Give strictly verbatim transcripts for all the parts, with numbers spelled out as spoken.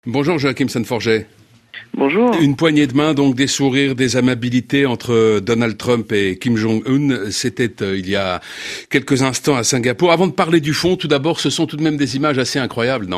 Bonjour Joachim Son-Forget. Bonjour. Une poignée de main, donc des sourires, des amabilités entre Donald Trump et Kim Jong-un. C'était euh, il y a quelques instants à Singapour. Avant de parler du fond, tout d'abord, ce sont tout de même des images assez incroyables, non ?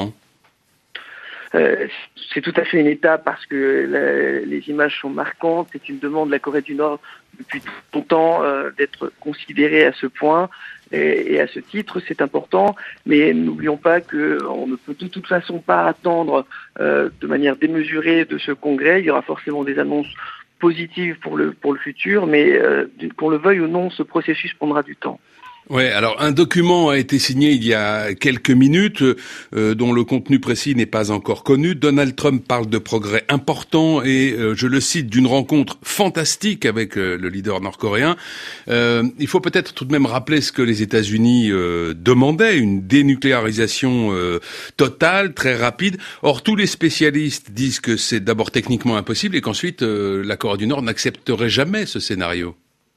Euh, c'est tout à fait une étape parce que la, les images sont marquantes. C'est une demande de la Corée du Nord depuis longtemps euh, d'être considérée à ce point. Et, et à ce titre, c'est important. Mais n'oublions pas qu'on ne peut de toute façon pas attendre euh, de manière démesurée de ce congrès. Il y aura forcément des annonces positives pour le, pour le futur, mais euh, qu'on le veuille ou non, ce processus prendra du temps. Ouais, alors un document a été signé il y a quelques minutes, euh, dont le contenu précis n'est pas encore connu. Donald Trump parle de progrès importants et, euh, je le cite, d'une rencontre fantastique avec euh, le leader nord-coréen. Euh, il faut peut-être tout de même rappeler ce que les États-Unis euh, demandaient, une dénucléarisation euh, totale, très rapide. Or, tous les spécialistes disent que c'est d'abord techniquement impossible et qu'ensuite euh, la Corée du Nord n'accepterait jamais ce scénario.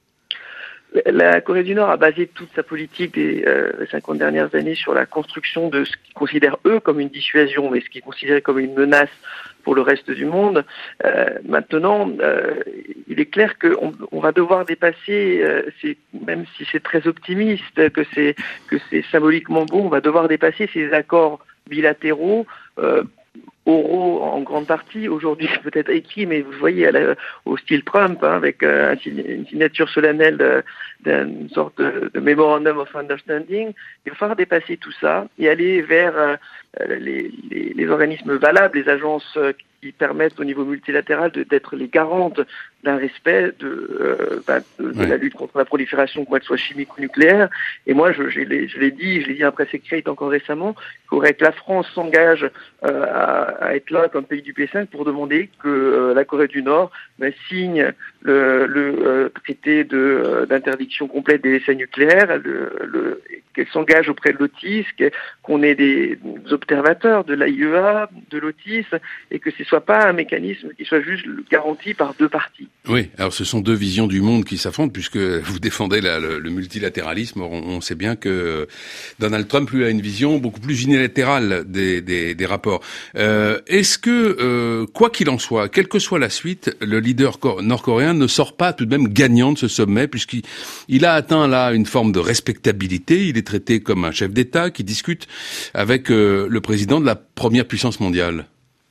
La Corée du Nord a basé toute sa politique des euh, cinquante dernières années sur la construction de ce qu'ils considèrent eux comme une dissuasion, mais ce qu'ils considèrent comme une menace pour le reste du monde. Euh, maintenant, euh, il est clair qu'on on va devoir dépasser, euh, c'est, même si c'est très optimiste, que c'est que c'est symboliquement beau, on va devoir dépasser ces accords bilatéraux. Euh, oraux en grande partie, aujourd'hui peut-être écrit, mais vous voyez à la, au style Trump, hein, avec euh, une signature solennelle de, d'une sorte de, de Memorandum of Understanding. Il va falloir dépasser tout ça et aller vers euh, les, les, les organismes valables, les agences euh, qui permettent au niveau multilatéral de, d'être les garantes d'un respect de, euh, ben, de, de ouais. la lutte contre la prolifération, qu'elle soit chimique ou nucléaire. Et moi, je, je, l'ai, je l'ai dit, je l'ai dit à Presse écrite encore récemment, il faudrait que la France s'engage euh, à, à être là comme pays du P cinq pour demander que euh, la Corée du Nord ben, signe le, le euh, traité de, euh, d'interdiction complète des essais nucléaires, le, le, qu'elle s'engage auprès de l'OTIS, qu'on ait des, des observateurs de l'A I E A, de l'OTIS, et que ce ne soit pas un mécanisme qui soit juste garanti par deux parties. Oui, alors ce sont deux visions du monde qui s'affrontent, puisque vous défendez la, le, le multilatéralisme. On, on sait bien que Donald Trump, lui, a une vision beaucoup plus unilatérale des, des, des rapports. Euh, est-ce que, euh, quoi qu'il en soit, quelle que soit la suite, le leader nord-coréen ne sort pas tout de même gagnant de ce sommet, puisqu'il il a atteint là une forme de respectabilité. Il est traité comme un chef d'État qui discute avec euh, le président de la première puissance mondiale.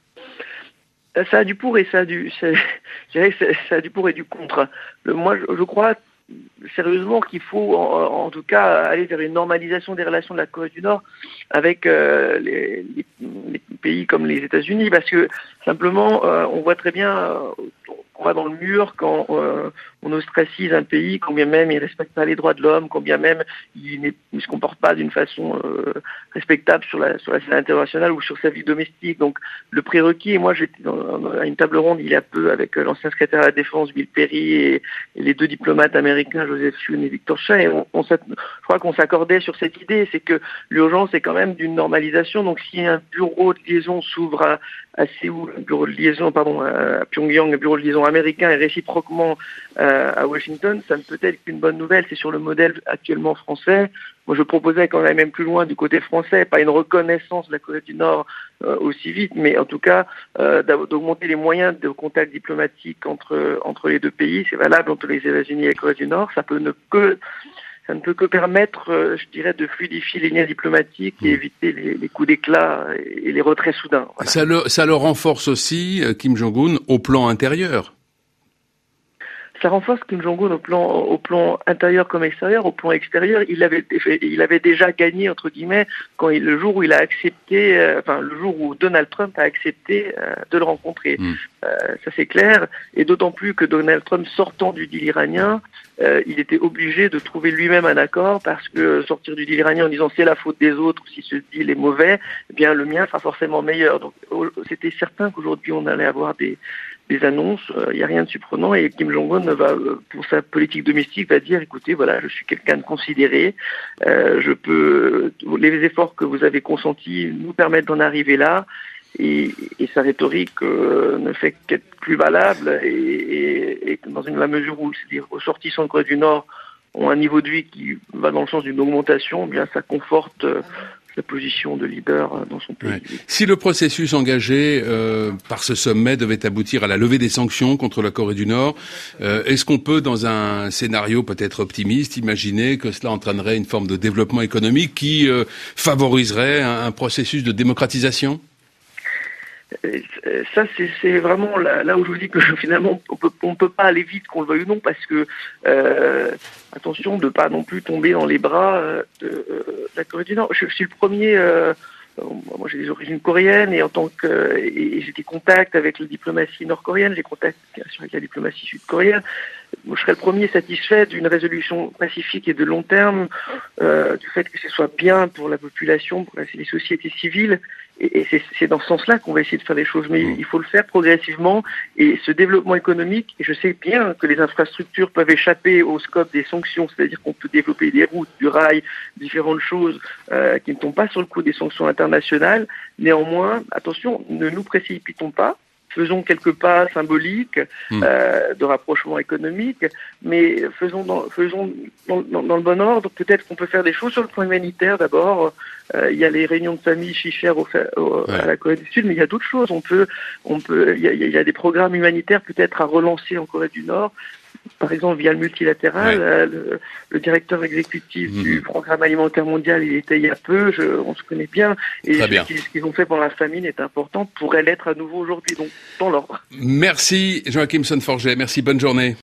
Ça a du pour et ça a du, ça, je dirais que ça a du pour et du contre. Le, moi, je, je crois sérieusement qu'il faut, en, en tout cas, aller vers une normalisation des relations de la Corée du Nord avec euh, les, les, les pays comme les États-Unis, parce que simplement, euh, on voit très bien euh, qu'on va dans le mur quand euh, on ostracise un pays, quand bien même il ne respecte pas les droits de l'homme, quand bien même il ne se comporte pas d'une façon euh, respectable sur la, sur la scène internationale ou sur sa vie domestique. Donc le prérequis, et moi j'étais dans, à une table ronde il y a peu avec l'ancien secrétaire à la Défense, Bill Perry, et, et les deux diplomates américains, Joseph Yun et Victor Cha, et on, on je crois qu'on s'accordait sur cette idée, c'est que l'urgence est quand même d'une normalisation. Donc si un bureau de liaison s'ouvre à, à Séoul, un bureau de liaison, pardon, à Pyongyang, un bureau de liaison américain et réciproquement euh, à Washington, ça ne peut être qu'une bonne nouvelle. C'est sur le modèle actuellement français. Moi, je proposais qu'on aille même plus loin du côté français, pas une reconnaissance de la Corée du Nord euh, aussi vite, mais en tout cas euh, d'augmenter les moyens de contact diplomatique entre entre les deux pays. C'est valable entre les États-Unis et la Corée du Nord. Ça peut ne que ça ne peut que permettre, euh, je dirais, de fluidifier les liens diplomatiques et éviter les, les coups d'éclat et les retraits soudains. Voilà. Ça le ça le renforce aussi, Kim Jong-un, au plan intérieur. Ça renforce Kim Jong-un au plan, au plan intérieur comme extérieur. Au plan extérieur, il avait, il avait déjà gagné, entre guillemets, quand il, le jour où il a accepté, euh, enfin, le jour où Donald Trump a accepté euh, de le rencontrer. Mm. Euh, ça c'est clair. Et d'autant plus que Donald Trump, sortant du deal iranien, euh, il était obligé de trouver lui-même un accord, parce que sortir du deal iranien en disant c'est la faute des autres, si ce deal est mauvais, eh bien, le mien sera forcément meilleur. Donc, c'était certain qu'aujourd'hui, on allait avoir des, des annonces, il euh, n'y a rien de surprenant, et Kim Jong-un va, euh, pour sa politique domestique, va dire, écoutez, voilà, je suis quelqu'un de considéré, euh, je peux, les efforts que vous avez consentis nous permettent d'en arriver là, et, et sa rhétorique euh, ne fait qu'être plus valable, et, et, et dans une la mesure où les ressortissants de Corée du Nord ont un niveau de vie qui va dans le sens d'une augmentation, eh bien ça conforte euh, la position de leader dans son pays. Ouais. Si le processus engagé euh, par ce sommet devait aboutir à la levée des sanctions contre la Corée du Nord, euh, est-ce qu'on peut, dans un scénario peut-être optimiste, imaginer que cela entraînerait une forme de développement économique qui euh, favoriserait un, un processus de démocratisation ? Ça, c'est, c'est vraiment là, là où je vous dis que finalement, on peut, on peut pas aller vite, qu'on le veuille ou non, parce que euh, attention de pas non plus tomber dans les bras euh, de, euh, de la Corée du Nord. Je, je suis le premier. Euh, moi, j'ai des origines coréennes et en tant que et j'ai des contacts avec la diplomatie nord-coréenne, j'ai des contacts bien sûr avec la diplomatie sud-coréenne. Je serais le premier satisfait d'une résolution pacifique et de long terme, euh, du fait que ce soit bien pour la population, pour les sociétés civiles. Et, et c'est, c'est dans ce sens-là qu'on va essayer de faire des choses. Mais mmh. il faut le faire progressivement. Et ce développement économique, et je sais bien que les infrastructures peuvent échapper au scope des sanctions, c'est-à-dire qu'on peut développer des routes, du rail, différentes choses euh, qui ne tombent pas sur le coup des sanctions internationales. Néanmoins, attention, ne nous précipitons pas. Faisons quelques pas symboliques mmh. euh, de rapprochement économique, mais faisons, dans, faisons dans, dans, dans le bon ordre. Peut-être qu'on peut faire des choses sur le plan humanitaire d'abord. Euh, il y a les réunions de famille chichères au, au, ouais. à la Corée du Sud, mais il y a d'autres choses. On peut, on peut, il y a, il y a des programmes humanitaires peut-être à relancer en Corée du Nord. Par exemple, via le multilatéral, ouais. euh, le, le directeur exécutif mmh. du Programme alimentaire mondial, il était il y a peu, je, on se connaît bien, et ce qu'ils, ce qu'ils ont fait pendant la famine est important, pourrait l'être à nouveau aujourd'hui, donc dans l'ordre. Merci Joachim Son-Forget, merci, bonne journée.